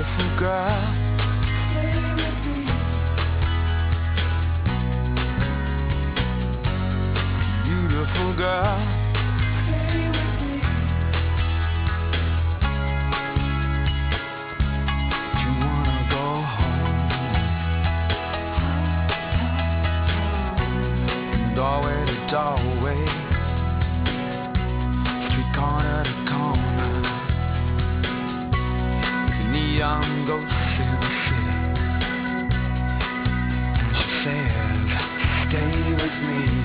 beautiful girl. Beautiful girl. You wanna go home? Doorway to doorway, street corner to corner, the neon ghosts in the city. And she says, stay with me.